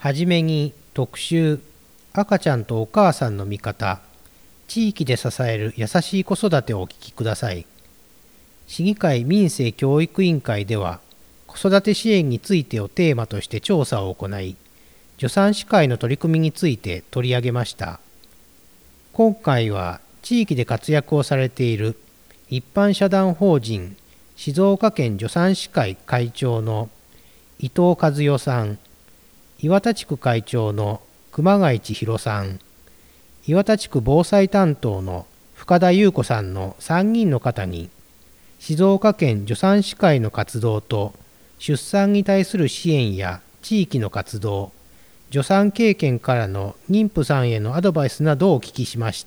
はじめに特集、赤ちゃんとお母さんの味方、地域で支える優しい子育てをお聞きください。市議会民政教育委員会では、子育て支援についてをテーマとして調査を行い、助産師会の取り組みについて取り上げました。今回は地域で活躍をされている一般社団法人静岡県助産師会会長の伊藤和代さん、岩田地区会長の熊谷千尋さん、岩田地区防災担当の深田優子さんの3人の方に、静岡県助産師会の活動と出産に対する支援や地域の活動、助産経験からの妊婦さんへのアドバイスなどをお聞きしました。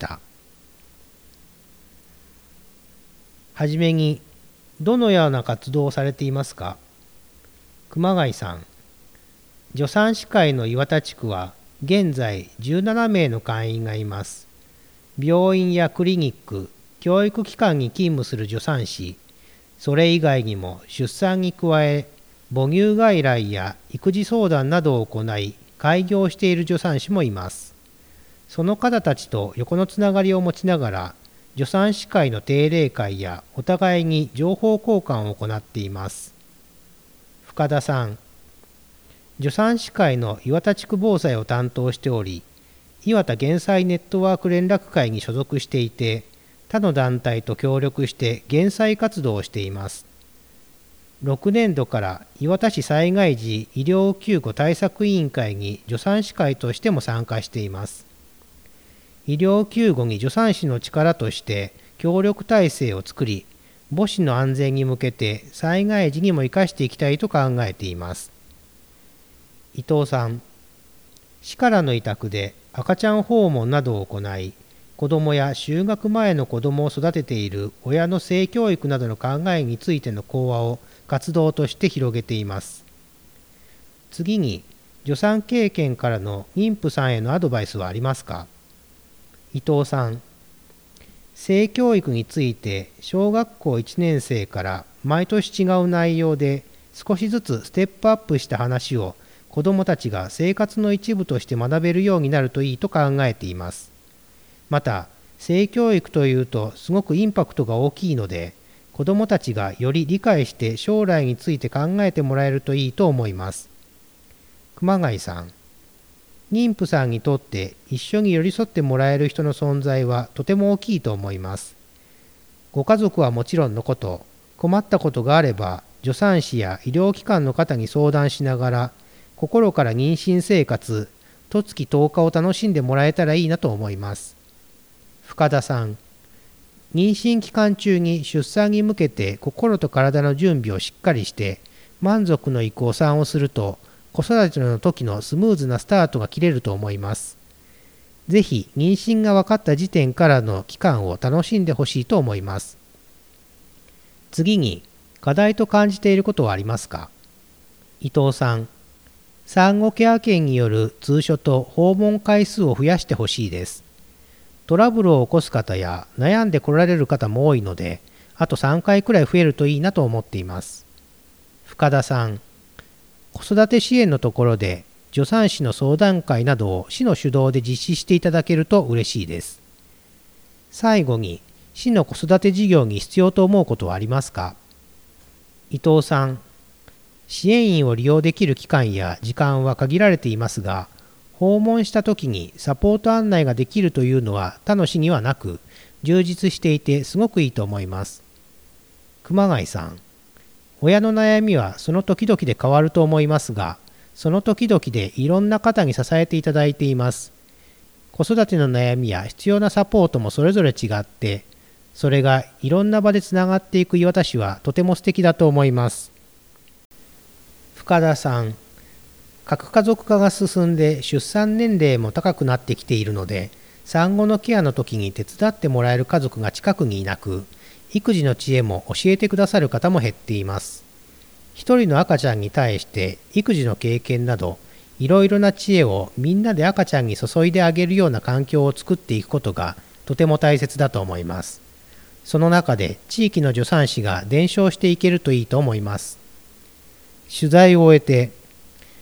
はじめに、どのような活動をされていますか？熊谷さん、助産師会の岩田地区は現在17名の会員がいます。病院やクリニック、教育機関に勤務する助産師、それ以外にも出産に加え、母乳外来や育児相談などを行い、開業している助産師もいます。その方たちと横のつながりを持ちながら、助産師会の定例会やお互いに情報交換を行っています。深田さん、助産師会の岩田地区防災を担当しており、岩田減災ネットワーク連絡会に所属していて、他の団体と協力して減災活動をしています。6年度から岩田市災害時医療救護対策委員会に助産師会としても参加しています。医療救護に助産師の力として協力体制を作り、母子の安全に向けて災害時にも生かしていきたいと考えています。伊藤さん、市からの委託で赤ちゃん訪問などを行い、子どもや就学前の子どもを育てている親の性教育などの考えについての講話を活動として広げています。次に、助産経験からの妊婦さんへのアドバイスはありますか？伊藤さん、性教育について小学校1年生から毎年違う内容で少しずつステップアップした話を子どもたちが生活の一部として学べるようになるといいと考えています。また、性教育というとすごくインパクトが大きいので、子どもたちがより理解して将来について考えてもらえるといいと思います。熊谷さん、妊婦さんにとって一緒に寄り添ってもらえる人の存在はとても大きいと思います。ご家族はもちろんのこと、困ったことがあれば助産師や医療機関の方に相談しながら、心から妊娠生活、十月10日を楽しんでもらえたらいいなと思います。深田さん、妊娠期間中に出産に向けて心と体の準備をしっかりして満足のいくお産をすると、子育ての時のスムーズなスタートが切れると思います。ぜひ妊娠が分かった時点からの期間を楽しんでほしいと思います。次に、課題と感じていることはありますか？伊藤さん、産後ケア券による通所と訪問回数を増やしてほしいです。トラブルを起こす方や悩んで来られる方も多いので、あと3回くらい増えるといいなと思っています。深田さん、子育て支援のところで助産師の相談会などを市の主導で実施していただけると嬉しいです。最後に、市の子育て事業に必要と思うことはありますか？伊藤さん、支援員を利用できる期間や時間は限られていますが、訪問した時にサポート案内ができるというのは他の市にはなく、充実していてすごくいいと思います。熊谷さん、親の悩みはその時々で変わると思いますが、その時々でいろんな方に支えていただいています。子育ての悩みや必要なサポートもそれぞれ違って、それがいろんな場でつながっていく岩田市はとても素敵だと思います。深田さん、核家族化が進んで出産年齢も高くなってきているので、産後のケアの時に手伝ってもらえる家族が近くにいなく、育児の知恵も教えてくださる方も減っています。一人の赤ちゃんに対して育児の経験など、いろいろな知恵をみんなで赤ちゃんに注いであげるような環境を作っていくことがとても大切だと思います。その中で地域の助産師が伝承していけるといいと思います。取材を終えて、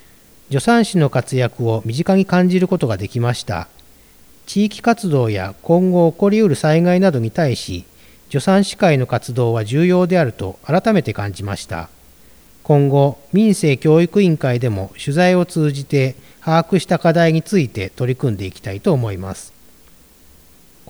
助産師の活躍を身近に感じることができました。地域活動や今後起こりうる災害などに対し、助産師会の活動は重要であると改めて感じました。今後、民政教育委員会でも取材を通じて把握した課題について取り組んでいきたいと思います。